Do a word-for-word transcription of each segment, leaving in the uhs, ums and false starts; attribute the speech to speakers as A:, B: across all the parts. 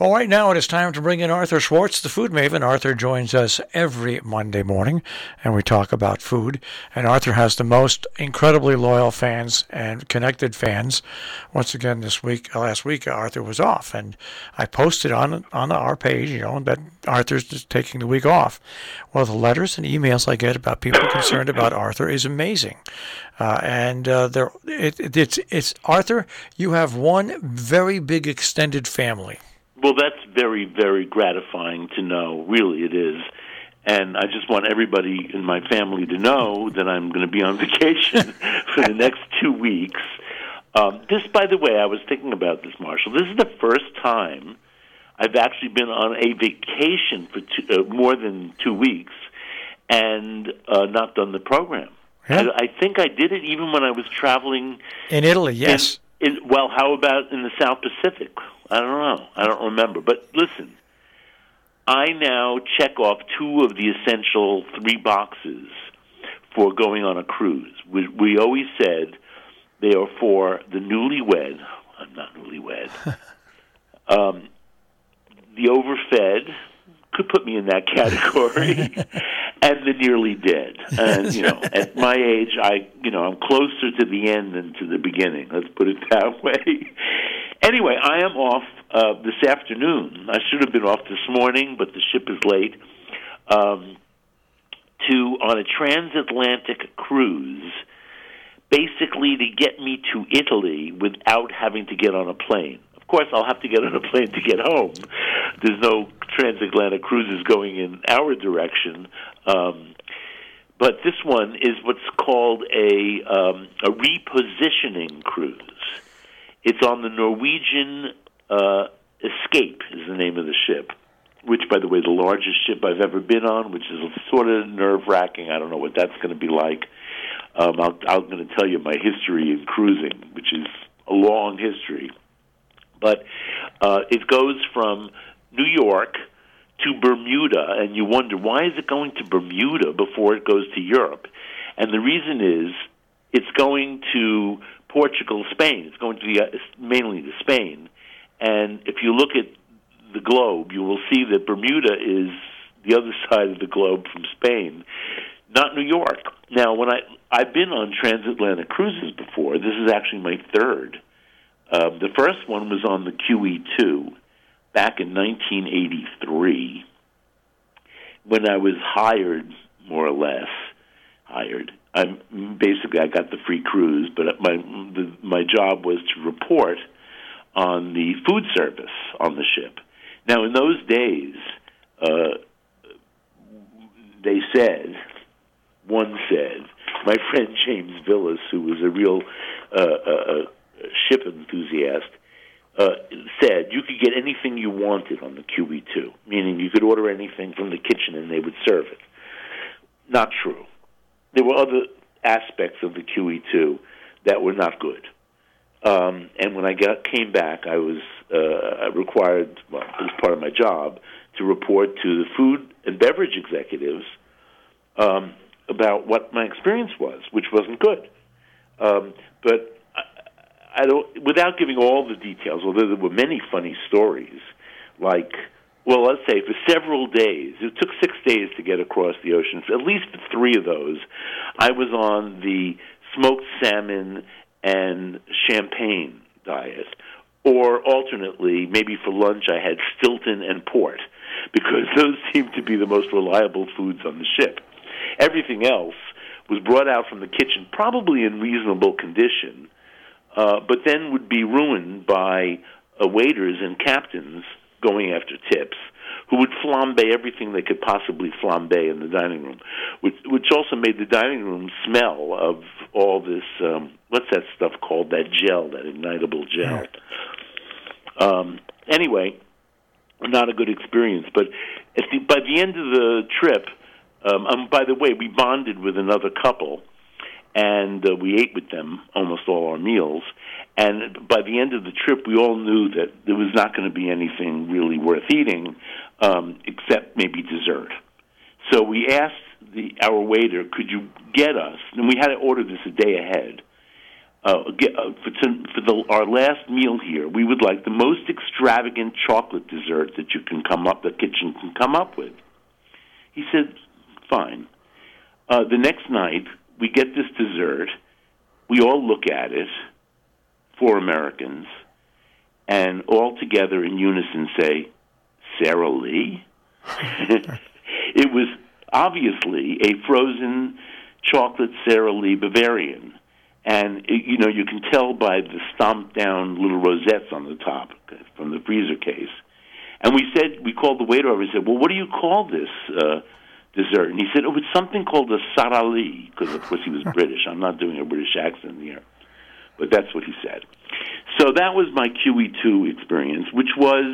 A: Well, right now it is time to bring in Arthur Schwartz, the food maven. Arthur joins us every Monday morning, and we talk about food. And Arthur has the most incredibly loyal fans and connected fans. Once again, this week, last week, Arthur was off, and I posted on on our page, you know, that Arthur's just taking the week off. Well, the letters and emails I get about people concerned about Arthur is amazing. Uh, and uh, there, it, it, it's it's Arthur. You have one very big extended family.
B: Well, that's very, very gratifying to know. Really, it is. And I just want everybody in my family to know that I'm going to be on vacation for the next two weeks. Um, this, by the way, I was thinking about this, Marshall. This is the first time I've actually been on a vacation for two, uh, more than two weeks and uh, not done the program. Yeah. I, I think I did it even when I was traveling.
A: In Italy, yes.
B: In, in, well, how about in the South Pacific? I don't know. I don't remember. But listen, I now check off two of the essential three boxes for going on a cruise. We, we always said they are for the newlywed. I'm not newlywed. um, the overfed could put me in that category, and the nearly dead. And you know, at my age, I you know I'm closer to the end than to the beginning. Let's put it that way. Anyway, I am off uh, this afternoon. I should have been off this morning, but the ship is late. Um, to on a transatlantic cruise, basically to get me to Italy without having to get on a plane. Of course, I'll have to get on a plane to get home. There's no transatlantic cruises going in our direction. Um, but this one is what's called a, um, a repositioning cruise. It's on the Norwegian uh, Escape is the name of the ship, which, by the way, is the largest ship I've ever been on, which is sort of nerve-wracking. I don't know what that's going to be like. Um, I'll, I'm going to tell you my history in cruising, which is a long history. But uh, it goes from New York to Bermuda, and you wonder, why is it going to Bermuda before it goes to Europe? And the reason is it's going to Portugal, Spain. It's going to be uh, mainly to Spain. And if you look at the globe, you will see that Bermuda is the other side of the globe from Spain, not New York. Now, when I, I've been on transatlantic cruises before. This is actually my third. Uh, the first one was on the Q E two back in nineteen eighty-three when I was hired, more or less, hired. I'm, basically, I got the free cruise, but my the, my job was to report on the food service on the ship. Now, in those days, uh, they said, one said, my friend James Villas, who was a real uh, uh, ship enthusiast, uh, said you could get anything you wanted on the Q E two, meaning you could order anything from the kitchen and they would serve it. Not true. There were other aspects of the Q E two that were not good. Um, and when I got, came back, I was uh, required, well, it was part of my job, to report to the food and beverage executives um, about what my experience was, which wasn't good. Um, but I, I don't, without giving all the details, although there were many funny stories, like, well, let's say for several days, it took six days to get across the ocean. At least for three of those, I was on the smoked salmon and champagne diet. Or alternately, maybe for lunch, I had Stilton and port, because those seemed to be the most reliable foods on the ship. Everything else was brought out from the kitchen, probably in reasonable condition, uh, but then would be ruined by uh, waiters and captains going after tips, who would flambe everything they could possibly flambe in the dining room, which, which also made the dining room smell of all this, um, what's that stuff called, that gel, that ignitable gel. Um, anyway, not a good experience. But at the, by the end of the trip, um, um, by the way, we bonded with another couple, and uh, we ate with them almost all our meals. And by the end of the trip, we all knew that there was not going to be anything really worth eating, um, except maybe dessert. So we asked the, our waiter, could you get us, and we had to order this a day ahead, uh, get, uh, for, to, for the, our last meal here, we would like the most extravagant chocolate dessert that you can come up, the kitchen can come up with. He said, fine. Uh, the next night, we get this dessert. We all look at it, four Americans, and all together in unison say, Sara Lee? It was obviously a frozen chocolate Sara Lee Bavarian. And, it, you know, you can tell by the stomped down little rosettes on the top from the freezer case. And we said, we called the waiter over and said, well, what do you call this uh, dessert? And he said, oh, it's something called a Sara Lee, because, of course, he was British. I'm not doing a British accent here. But that's what he said. So that was my Q E two experience, which was,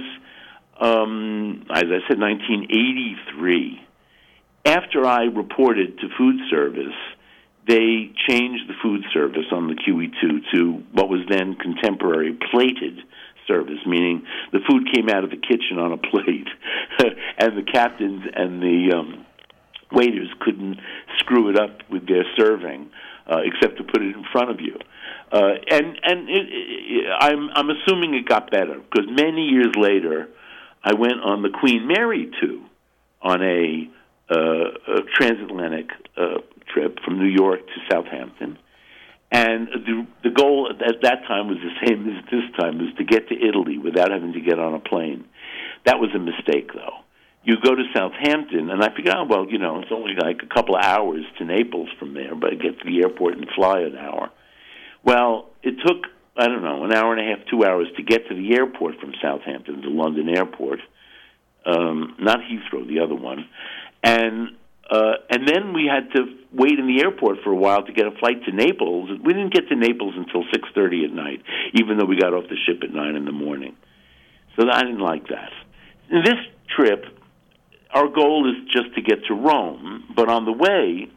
B: um, as I said, nineteen eighty-three. After I reported to food service, they changed the food service on the Q E two to what was then contemporary plated service, meaning the food came out of the kitchen on a plate, and the captains and the um, waiters couldn't screw it up with their serving, uh, except to put it in front of you. Uh, and and it, it, I'm I'm assuming it got better, because many years later, I went on the Queen Mary two on a, uh, a transatlantic uh, trip from New York to Southampton. And the the goal at that time was the same as this time, was to get to Italy without having to get on a plane. That was a mistake, though. You go to Southampton, and I figured, oh, well, you know, it's only like a couple of hours to Naples from there, but I get to the airport and fly an hour. Well, it took, I don't know, an hour and a half, two hours to get to the airport from Southampton, the London airport, um, not Heathrow, the other one. And uh, and then we had to wait in the airport for a while to get a flight to Naples. We didn't get to Naples until six thirty at night, even though we got off the ship at nine in the morning. So I didn't like that. In this trip, our goal is just to get to Rome, but on the way,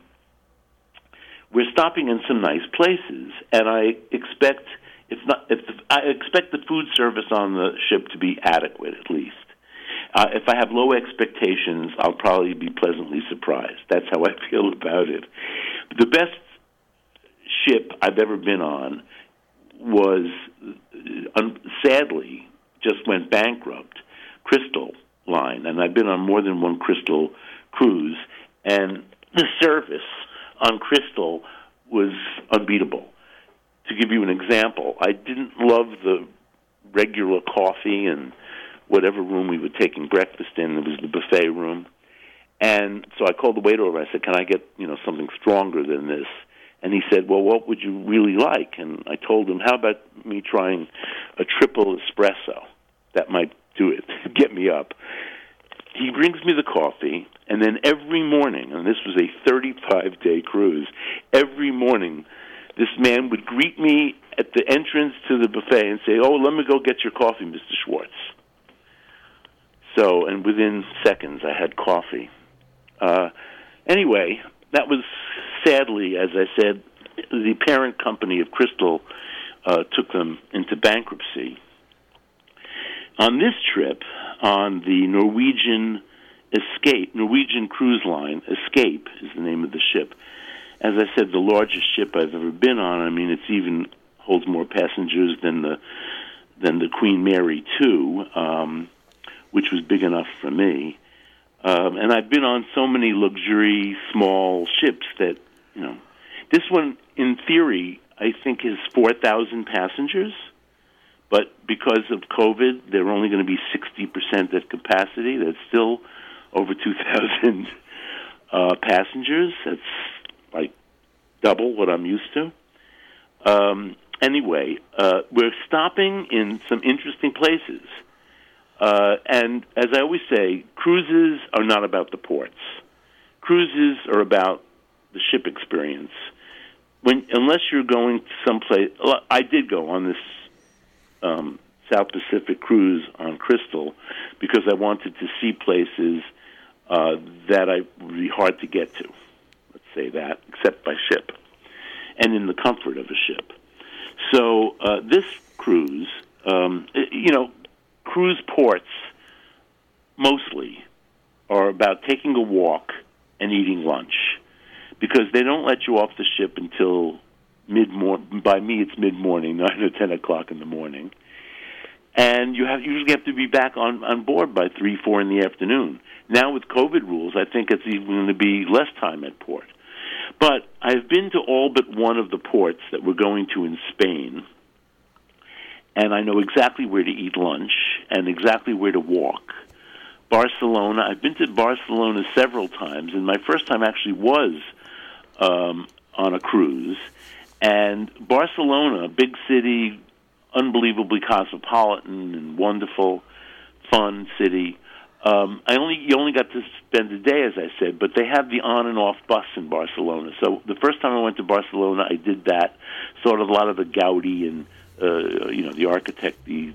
B: we're stopping in some nice places, and I expect if not, if the, I expect the food service on the ship to be adequate at least. Uh, if I have low expectations, I'll probably be pleasantly surprised. That's how I feel about it. The best ship I've ever been on was, uh, sadly, just went bankrupt, Crystal Line, and I've been on more than one Crystal cruise, and the service on Crystal was unbeatable. To give you an example, I didn't love the regular coffee and whatever room we were taking breakfast in. It was the buffet room. And so I called the waiter over. I said, can I get, you know, something stronger than this? And he said, well, what would you really like? And I told him, how about me trying a triple espresso? That might do it, get me up. He brings me the coffee, and then every morning, and this was a thirty-five day cruise, every morning this man would greet me at the entrance to the buffet and say, oh, let me go get your coffee, Mister Schwartz. So, and within seconds, I had coffee. Uh, anyway, that was sadly, as I said, the parent company of Crystal uh, took them into bankruptcy. On this trip, on the Norwegian Escape, Norwegian Cruise Line, Escape is the name of the ship. As I said, the largest ship I've ever been on. I mean, it's even holds more passengers than the than the Queen Mary two, um, which was big enough for me. Um, and I've been on so many luxury small ships that, you know, this one, in theory, I think is four thousand passengers. But because of COVID, they're only going to be sixty percent at capacity. That's still over two thousand uh, passengers. That's like double what I'm used to. Um, anyway, uh, we're stopping in some interesting places. Uh, and as I always say, cruises are not about the ports. Cruises are about the ship experience. When, unless you're going to someplace, I did go on this um, South Pacific cruise on Crystal because I wanted to see places uh, that I would be hard to get to. Let's say that, except by ship, and in the comfort of a ship. So uh, this cruise, um, you know, cruise ports mostly are about taking a walk and eating lunch because they don't let you off the ship until mid morning. By me, it's mid morning, nine or ten o'clock in the morning, and you have usually have to be back on on board by three, four in the afternoon. Now with COVID rules, I think it's even going to be less time at port. But I've been to all but one of the ports that we're going to in Spain, and I know exactly where to eat lunch and exactly where to walk. Barcelona, I've been to Barcelona several times, and my first time actually was um, on a cruise. And Barcelona, big city, unbelievably cosmopolitan and wonderful, fun city. Um, I only you only got to spend a day, as I said, but they have the on and off bus in Barcelona. So the first time I went to Barcelona, I did that, sort of a lot of the Gaudi and uh, you know the architect, the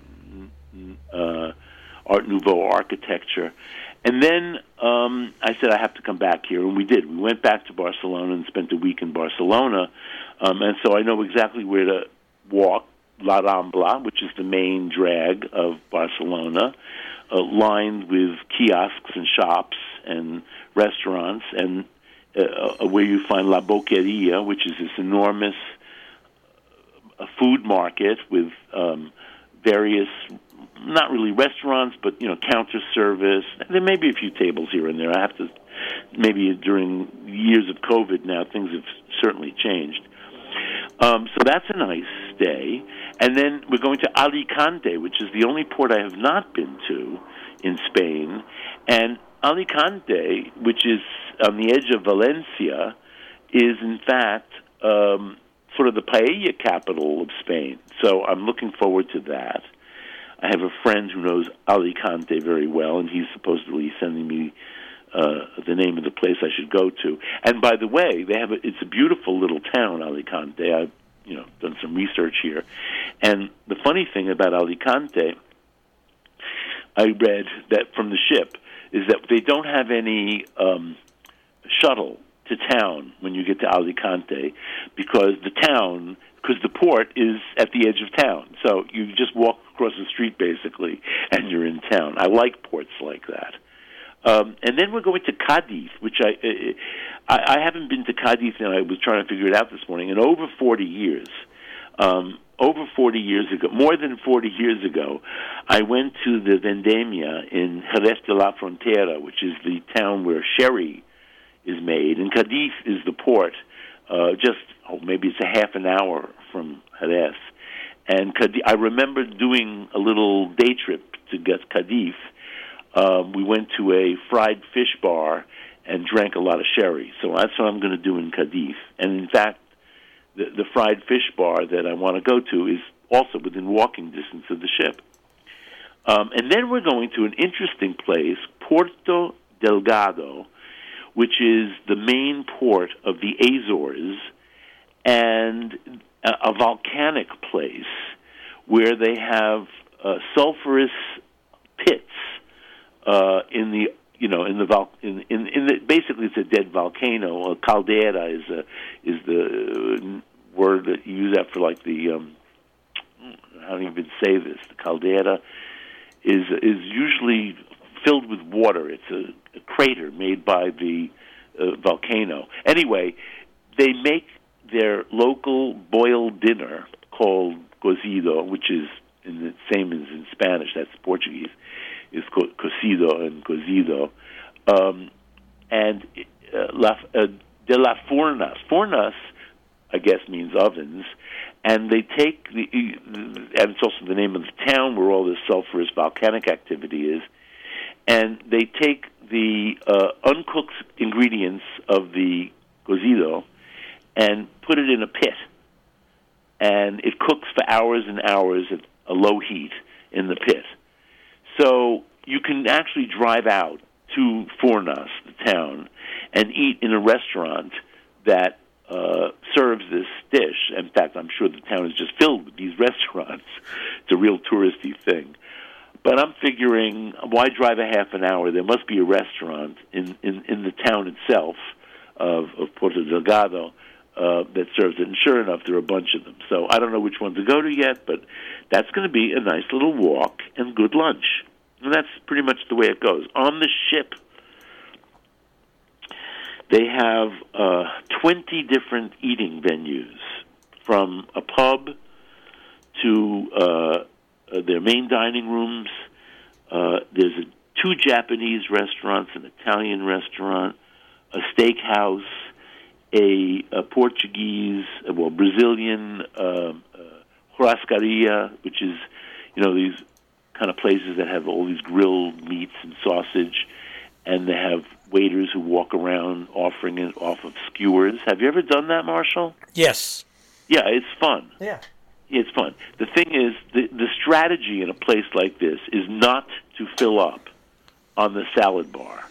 B: uh, Art Nouveau architecture, and then um, I said I have to come back here, and we did. We went back to Barcelona and spent a week in Barcelona, um, and so I know exactly where to walk. La Rambla, which is the main drag of Barcelona, uh, lined with kiosks and shops and restaurants, and uh, where you find La Boqueria, which is this enormous uh, food market with um, various, not really restaurants, but you know, counter service. There may be a few tables here and there. I have to, maybe during years of COVID now, things have certainly changed. Um, so that's a nice day. And then we're going to Alicante, which is the only port I have not been to in Spain. And Alicante, which is on the edge of Valencia, is in fact um, sort of the paella capital of Spain. So I'm looking forward to that. I have a friend who knows Alicante very well, and he's supposedly sending me Uh, the name of the place I should go to. And by the way, they have a, it's a beautiful little town, Alicante. I've you know done some research here, and the funny thing about Alicante, I read that from the ship, is that they don't have any um, shuttle to town when you get to Alicante, because the town, because the port is at the edge of town. So you just walk across the street basically, and you're in town. I like ports like that. Um, and then we're going to Cadiz, which I, I I haven't been to Cadiz, and I was trying to figure it out this morning. In over forty years, um, over forty years ago, more than forty years ago, I went to the Vendemia in Jerez de la Frontera, which is the town where sherry is made, and Cadiz is the port. Uh, just oh, maybe it's a half an hour from Jerez, and Cadiz, I remember doing a little day trip to get Cadiz. Um, we went to a fried fish bar and drank a lot of sherry. So that's what I'm going to do in Cadiz. And in fact, the, the fried fish bar that I want to go to is also within walking distance of the ship. Um, and then we're going to an interesting place, Puerto Delgado, which is the main port of the Azores, and a, a volcanic place where they have uh, sulfurous pits. Uh, in the you know in the vol- in in, in the, basically it's a dead volcano. A caldera is a is the word that you use that for like the um, how do you even say this? The caldera is is usually filled with water. It's a, a crater made by the uh, volcano. Anyway, they make their local boiled dinner called cozido, which is in the same as in Spanish. That's Portuguese. Is co- cocido and cozido, um, and uh, la, uh, de la fornas. Fornas, I guess, means ovens, and they take the, and it's also the name of the town where all this sulfurous volcanic activity is, and they take the uh, uncooked ingredients of the cozido and put it in a pit, and it cooks for hours and hours at a low heat in the pit. So you can actually drive out to Fornas, the town, and eat in a restaurant that uh, serves this dish. In fact, I'm sure the town is just filled with these restaurants. It's a real touristy thing. But I'm figuring, why drive a half an hour? There must be a restaurant in, in, in the town itself of, of Puerto Delgado uh, that serves it. And sure enough, there are a bunch of them. So I don't know which one to go to yet, but that's going to be a nice little walk and good lunch. And that's pretty much the way it goes. On the ship, they have uh, twenty different eating venues from a pub to uh, uh, their main dining rooms. Uh, there's a, two Japanese restaurants, an Italian restaurant, a steakhouse, a, a Portuguese, well, Brazilian uh, uh, churrascaria, which is, you know, these kind of places that have all these grilled meats and sausage, and they have waiters who walk around offering it off of skewers. Have you ever done that, Marshall?
A: Yes.
B: Yeah, it's fun.
A: Yeah.
B: It's fun. The thing is, the, the strategy in a place like this is not to fill up on the salad bar.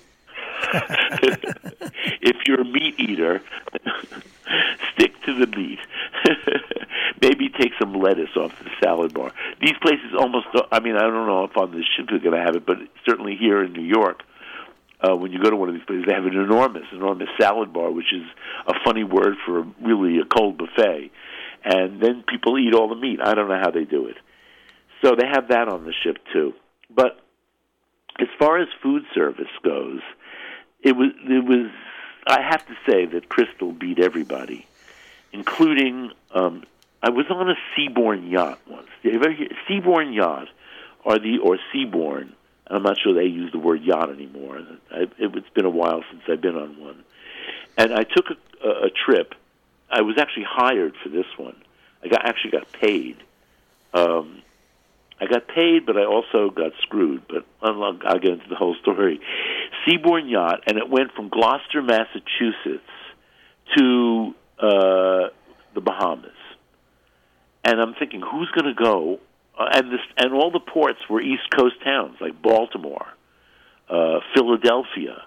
B: If you're a meat eater, stick to the meat. Maybe take some lettuce off the salad bar. These places almost, I mean, I don't know if on the ship they're going to have it, but certainly here in New York, uh, when you go to one of these places, they have an enormous, enormous salad bar, which is a funny word for really a cold buffet. And then people eat all the meat. I don't know how they do it. So they have that on the ship, too. But as far as food service goes, it was, it was I have to say that Crystal beat everybody, including, um, I was on a Seabourn yacht once. Seabourn yacht, are the, or Seabourn, I'm not sure they use the word yacht anymore. I, it, it's been a while since I've been on one. And I took a, a, a trip. I was actually hired for this one. I got actually got paid. Um, I got paid, but I also got screwed. But I'll, I'll get into the whole story. Seabourn yacht, and it went from Gloucester, Massachusetts, to uh, the Bahamas. And I'm thinking, who's going to go? Uh, and this, and all the ports were East Coast towns like Baltimore, uh, Philadelphia.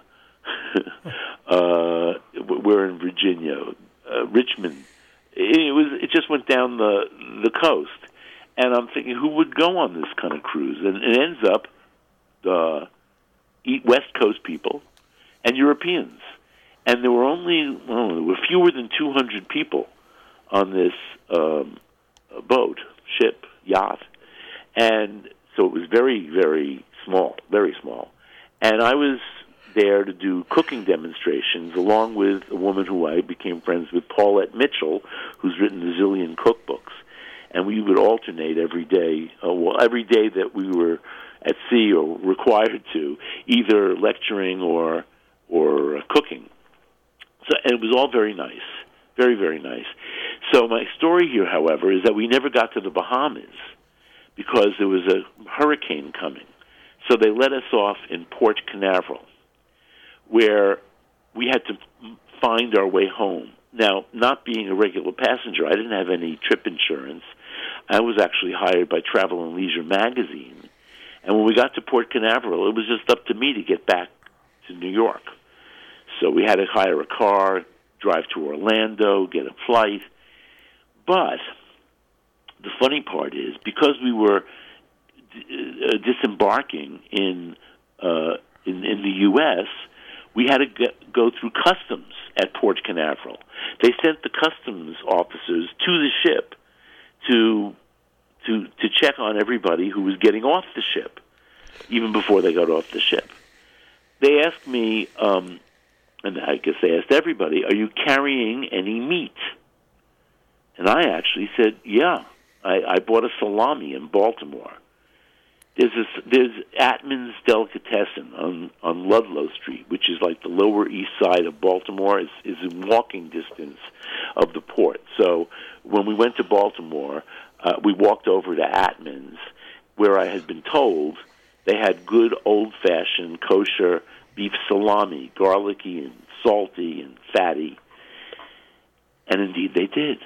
B: uh, we're in Virginia. Uh, Richmond. It was. It just went down the the coast, and I'm thinking, who would go on this kind of cruise? And it ends up uh, West Coast people and Europeans, and there were only well, there were fewer than two hundred people on this um, boat, ship, yacht, and so it was very, very small, very small, and I was there to do cooking demonstrations along with a woman who I became friends with, Paulette Mitchell, who's written a zillion cookbooks. And we would alternate every day, uh, well, every day that we were at sea or required to, either lecturing or or uh, cooking. So, and it was all very nice, very, very nice. So my story here, however, is that we never got to the Bahamas because there was a hurricane coming. So they let us off in Port Canaveral, where we had to find our way home. Now, not being a regular passenger, I didn't have any trip insurance. I was actually hired by Travel and Leisure magazine. And when we got to Port Canaveral, it was just up to me to get back to New York. So we had to hire a car, drive to Orlando, get a flight. But the funny part is, because we were uh, disembarking in, uh, in in the U S, we had to get, go through customs at Port Canaveral. They sent the customs officers to the ship to to to check on everybody who was getting off the ship, even before they got off the ship. They asked me, um, and I guess they asked everybody, "Are you carrying any meat?" And I actually said, "Yeah, I, I bought a salami in Baltimore." There's this, there's Atman's Delicatessen on, on Ludlow Street, which is like the Lower East Side of Baltimore. is is in walking distance of the port. So when we went to Baltimore, uh, we walked over to Atman's, where I had been told they had good old-fashioned kosher beef salami, garlicky and salty and fatty. And indeed they did.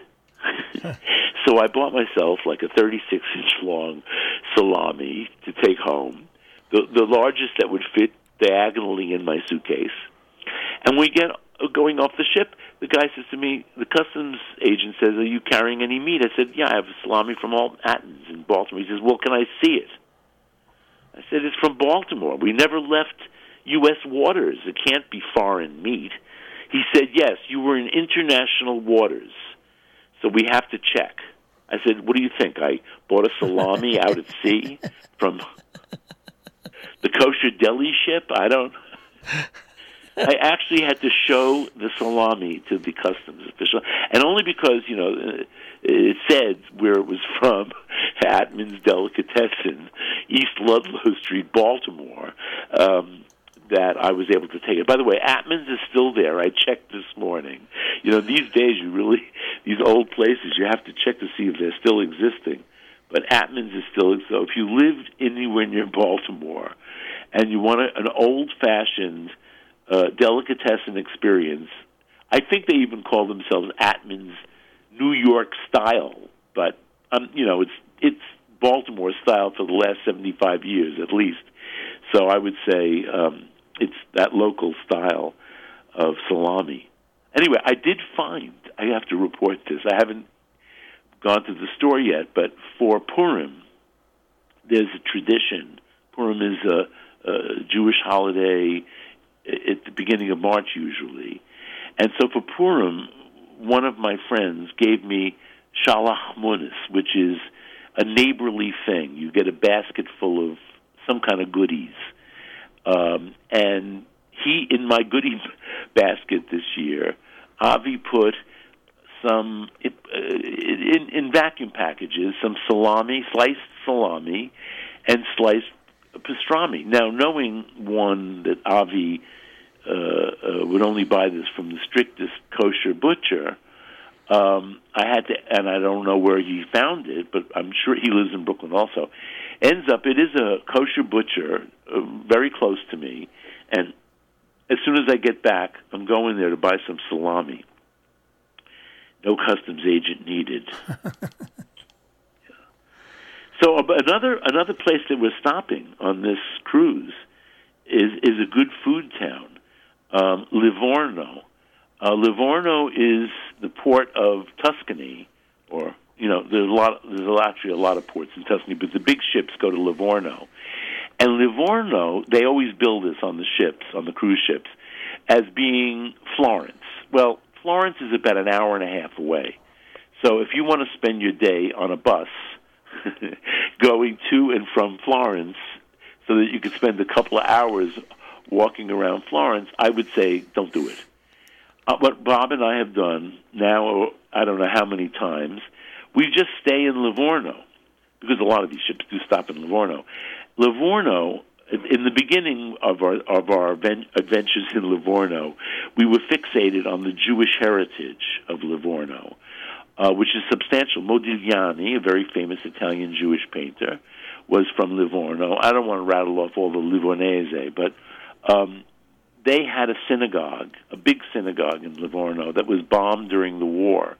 B: So I bought myself like a thirty-six inch long salami to take home, the, the largest that would fit diagonally in my suitcase. And we get going off the ship, the guy says to me, the customs agent says, "Are you carrying any meat?" I said, "Yeah, I have a salami from all Athens in Baltimore." He says, "Well, can I see it?" I said, "It's from Baltimore. We never left U S waters. It can't be foreign meat." He said, "Yes, you were in international waters, so we have to check." I said, "What do you think? I bought a salami out at sea from the kosher deli ship? I don't." I actually had to show the salami to the customs official, and only because, you know, it said where it was from, Atman's Delicatessen, East Ludlow Street, Baltimore, um, that I was able to take it. By the way, Atman's is still there. I checked this morning. You know, these days, you really, these old places, you have to check to see if they're still existing. But Atman's is still, so if you lived anywhere near Baltimore and you want a, an old-fashioned uh, delicatessen experience, I think they even call themselves Atman's New York style, but, um, you know, it's it's Baltimore style for the last seventy-five years at least. So I would say um, it's that local style of salami. Anyway, I did find, I have to report this, I haven't gone to the store yet, but for Purim, there's a tradition. Purim is a, a Jewish holiday at the beginning of March usually. And so for Purim, one of my friends gave me shalach munis, which is a neighborly thing. You get a basket full of some kind of goodies. Um, and he, in my goodie basket this year, Avi put some, uh, in, in vacuum packages, some salami, sliced salami, and sliced pastrami. Now, knowing, one, that Avi uh, uh, would only buy this from the strictest kosher butcher, um, I had to, and I don't know where he found it, but I'm sure he lives in Brooklyn also. Ends up, it is a kosher butcher uh, very close to me, and as soon as I get back, I'm going there to buy some salami. No customs agent needed. Yeah. So uh, another another place that we're stopping on this cruise is is a good food town, um, Livorno. Uh, Livorno is the port of Tuscany, or you know, there's a lot. There's actually a lot of ports in Tuscany, but the big ships go to Livorno. And Livorno, they always build this on the ships, on the cruise ships, as being Florence. Well, Florence is about an hour and a half away. So if you want to spend your day on a bus going to and from Florence so that you could spend a couple of hours walking around Florence, I would say don't do it. Uh, what Bob and I have done now, I don't know how many times, we just stay in Livorno, because a lot of these ships do stop in Livorno. Livorno, in the beginning of our of our adventures in Livorno, we were fixated on the Jewish heritage of Livorno, uh, which is substantial. Modigliani, a very famous Italian Jewish painter, was from Livorno. I don't want to rattle off all the Livornese, but um, they had a synagogue, a big synagogue in Livorno that was bombed during the war.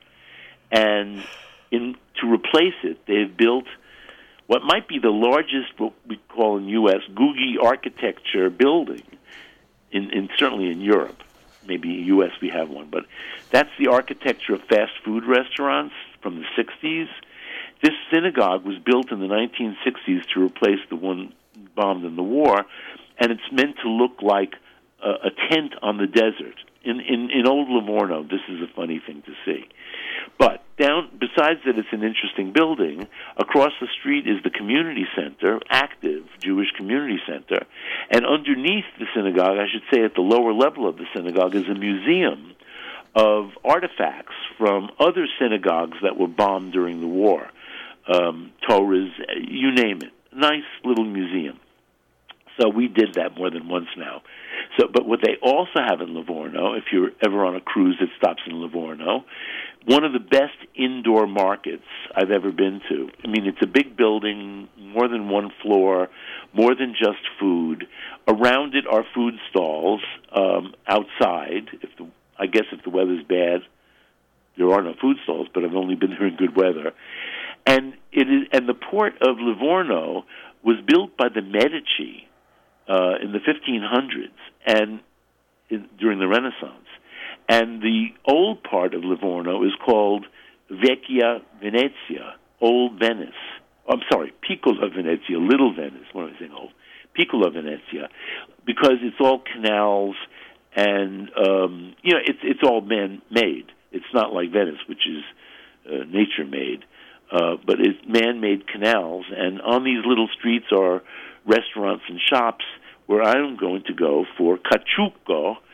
B: And in to replace it, they've built what might be the largest, what we call in U S, Googie architecture building, in, in certainly in Europe. Maybe in U S we have one, but that's the architecture of fast food restaurants from the sixties. This synagogue was built in the nineteen sixties to replace the one bombed in the war, and it's meant to look like a, a tent on the desert. In, in, in old Livorno, this is a funny thing to see. But down, besides that it's an interesting building, across the street is the community center, active Jewish community center, and underneath the synagogue, I should say at the lower level of the synagogue, is a museum of artifacts from other synagogues that were bombed during the war, um, Torahs, you name it. Nice little museum. So we did that more than once now. So, but what they also have in Livorno, if you're ever on a cruise that stops in Livorno, one of the best indoor markets I've ever been to. I mean, it's a big building, more than one floor, more than just food. Around it are food stalls um, outside. If the, I guess if the weather's bad, there are no food stalls, but I've only been there in good weather. And it is, and the port of Livorno was built by the Medici uh, in the fifteen hundreds and in, during the Renaissance. And the old part of Livorno is called Vecchia Venezia, Old Venice. Oh, I'm sorry, Piccola Venezia, Little Venice. What am I saying, old? Piccola Venezia, because it's all canals and, um, you know, it's it's all man-made. It's not like Venice, which is uh, nature-made. Uh, but it's man-made canals, and on these little streets are restaurants and shops where I'm going to go for caciucco,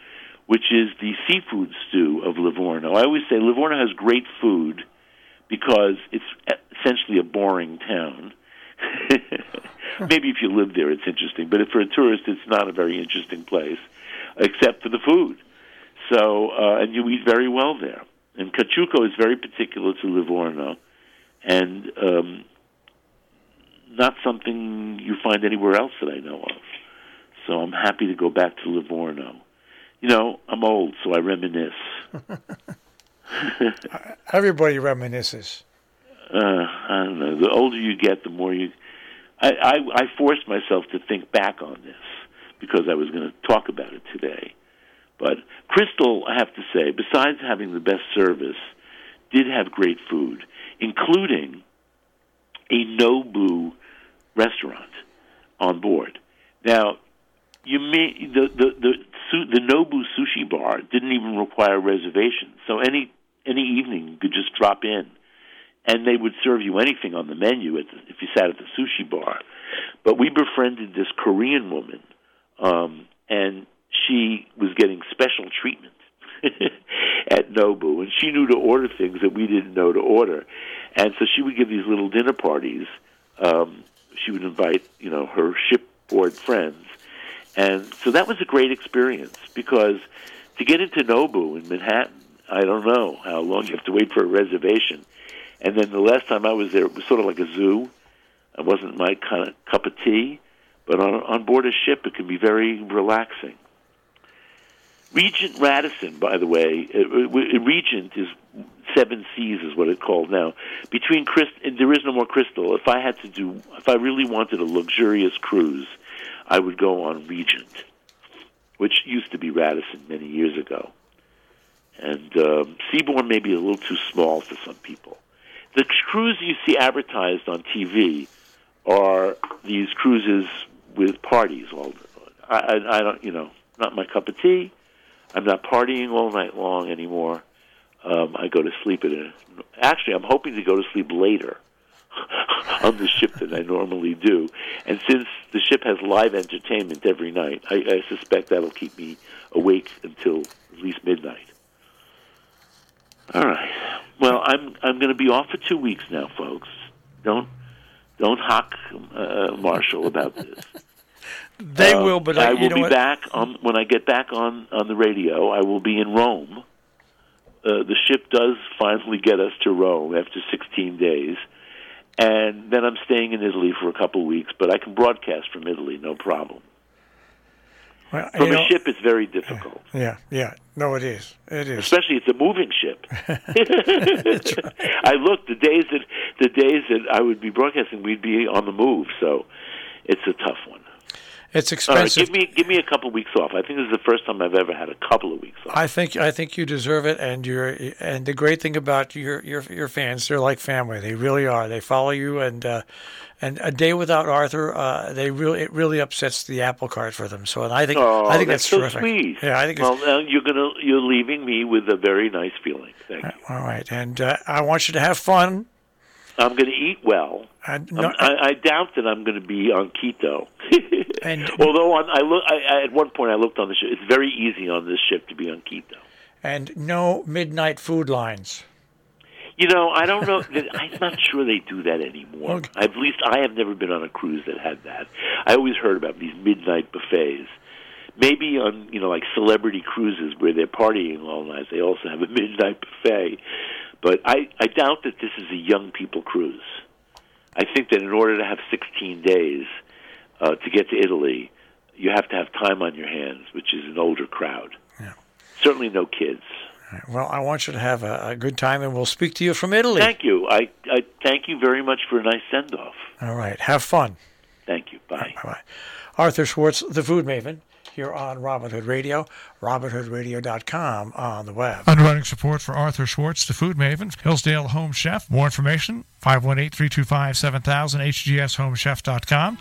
B: which is the seafood stew of Livorno. I always say Livorno has great food because it's essentially a boring town. Maybe if you live there, it's interesting. But if for a tourist, it's not a very interesting place, except for the food. So, uh, and you eat very well there. And caciuco is very particular to Livorno, and um, not something you find anywhere else that I know of. So I'm happy to go back to Livorno. You know, I'm old, so I reminisce.
A: Everybody reminisces.
B: Uh, I don't know. The older you get, the more you... I, I, I forced myself to think back on this because I was going to talk about it today. But Crystal, I have to say, besides having the best service, did have great food, including a Nobu restaurant on board. Now, you may the the the, the Nobu sushi bar didn't even require a reservation, so any any evening you could just drop in, and they would serve you anything on the menu at the, if you sat at the sushi bar. But we befriended this Korean woman, um, and she was getting special treatment at Nobu, and she knew to order things that we didn't know to order, and so she would give these little dinner parties. Um, she would invite, you know, her shipboard friends, and so that was a great experience because to get into Nobu in Manhattan, I don't know how long you have to wait for a reservation. And then the last time I was there, it was sort of like a zoo. It wasn't my kind of cup of tea, but on, on board a ship, it can be very relaxing. Regent Radisson, by the way, uh, Regent is Seven Seas is what it's called now. Between Christ, and there is no more Crystal. If I had to do, if I really wanted a luxurious cruise, I would go on Regent, which used to be Radisson many years ago. And um, Seabourn may be a little too small for some people. The cruises you see advertised on T V are these cruises with parties. All I, I, I don't, you know, not my cup of tea. I'm not partying all night long anymore. Um, I go to sleep at a. Actually, I'm hoping to go to sleep later on the ship than I normally do. And since the ship has live entertainment every night, I, I suspect that'll keep me awake until at least midnight. All right. Well, I'm I'm going to be off for two weeks now, folks. Don't don't hock uh, Marshall about this.
A: They
B: uh,
A: will, but
B: I,
A: I
B: will
A: you know
B: be
A: what?
B: back on when I get back on, on the radio. I will be in Rome. Uh, the ship does finally get us to Rome after sixteen days, and then I'm staying in Italy for a couple of weeks. But I can broadcast from Italy, no problem.
A: Well,
B: From a
A: know,
B: ship, it's very difficult.
A: Yeah, yeah. No, it is. It is.
B: Especially it's a moving ship.
A: That's right.
B: I looked the days that the days that I would be broadcasting, we'd be on the move. So it's a tough one.
A: It's
B: All right,
A: expensive.
B: give me give me a couple of weeks off. I think this is the first time I've ever had a couple of weeks off.
A: I think I think you deserve it, and you're and the great thing about your your your fans, they're like family. They really are. They follow you, and uh, and a day without Arthur, uh, they really it really upsets the apple cart for them. So, and I think
B: oh,
A: I think
B: that's,
A: that's,
B: so
A: terrific.
B: Sweet.
A: Yeah, I think.
B: Well,
A: it's,
B: now you're gonna you're leaving me with a very nice feeling. Thank you.
A: All right, and uh, I want you to have fun.
B: I'm going to eat well.
A: I, no,
B: I, I doubt that I'm going to be on keto.
A: and,
B: Although on, I look, I, I, at one point I looked on the ship. It's very easy on this ship to be on keto.
A: And no midnight food lines.
B: You know, I don't know. I'm not sure they do that anymore.
A: Okay.
B: At least I have never been on a cruise that had that. I always heard about these midnight buffets. Maybe on, you know, like celebrity cruises where they're partying all night, they also have a midnight buffet. But I, I doubt that this is a young people cruise. I think that in order to have sixteen days uh, to get to Italy, you have to have time on your hands, which is an older crowd.
A: Yeah.
B: Certainly no kids.
A: All right. Well, I want you to have a, a good time, and we'll speak to you from Italy.
B: Thank you. I, I thank you very much for a nice send-off.
A: All right. Have fun.
B: Thank you. Bye.
A: Bye-bye. Arthur Schwartz, the Food Maven, here on Robin Hood Radio, robin hood radio dot com on the web. Underwriting support for Arthur Schwartz, the Food Maven, Hillsdale Home Chef. More information, five one eight, three two five, seven thousand, h g s home chef dot com.